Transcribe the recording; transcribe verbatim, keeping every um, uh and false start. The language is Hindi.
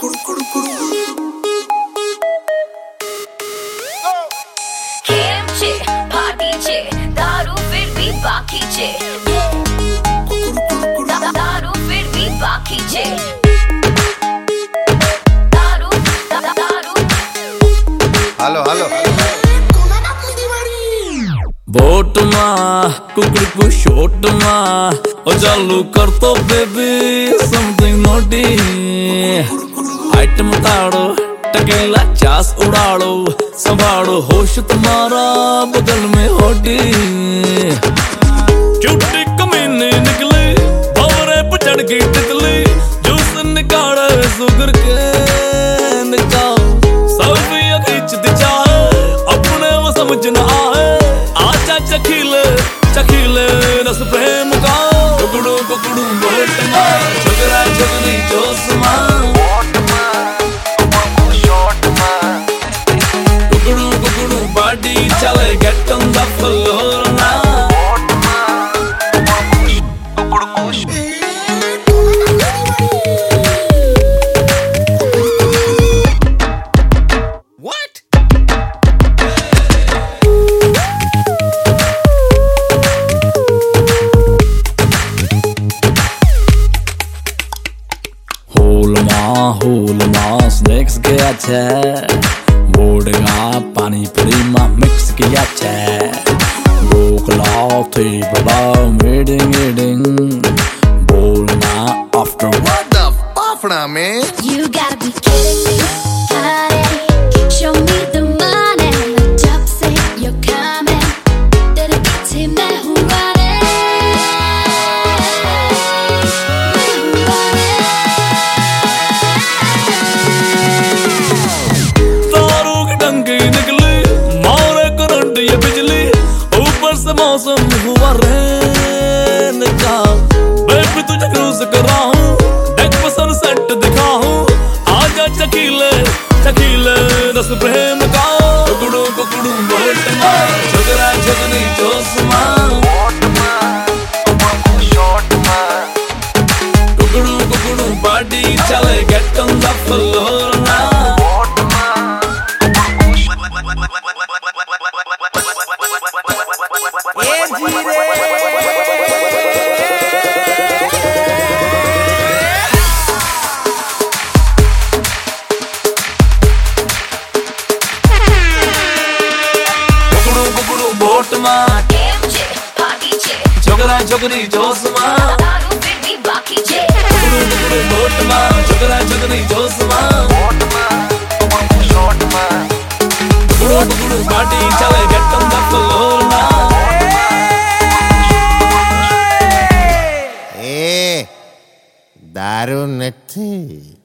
खेम छे पार्टी छे दारू फिर भी बाकी छे दारू फिर भी बाकी छे दारू दारू हेलो हेलो बोट माँ कुकड़ी को शॉट माँ और चालू कर तो बेबी समथिंग नोटी आइटम ताड़ो टकेला चास उड़ाड़ो संभालो होश तुम्हारा बगल में होटी चुट्टी कमीने निकले भवरे पर चढ़ गई तितली जूस निकाले सुगर के निकाल सल्फिया खींचती चाहे अपने वो समझ न आए आजा चखीले चखीले रस प्रेम का कुकड़ू कुकड़ू बोट माँ झगड़ा झगड़ी जोश माँ कुकड़ू कुकड़ू बाडी चले गेट ऑन द फ्लोर ना होलमा स्नैक्स किया छे वोडका पानी पूरी मा मिक्स किया छे गोकला थी बड़ा मीटिंग मीटिंग बोलना after What the fuck now man? You gotta be kidding me, honey. Show me the money. जब से you're coming, तेरे पीछे मैं हूँ वाले, मैं हूँ वाले। तारों की टंकी निकली मारे करंट ये बिजली ऊपर से मौसम हुआ रेन का बेबी तुझे क्रूज करा हूँ डेक पर सनसेट दिखा हूँ आजा चकीले चकीले रस प्रेम का कुकड़ू कुकड़ू बोट माँ झगड़ा झगड़ी जोश माँ कुकड़ू कुकड़ू बाडी चले गेट ऑन द फ्लोर ना बोट माँ खेम छे पार्टी छे झगड़ा झगड़ी जोश माँ दारू फिर भी बाकी छे कुकड़ू कुकड़ू बोट माँ झगड़ा झगड़ी जोश माँ कुकड़ू कुकड़ू पार्टी चले गेट ऑन द फ्लोर ना ए दारू नहीं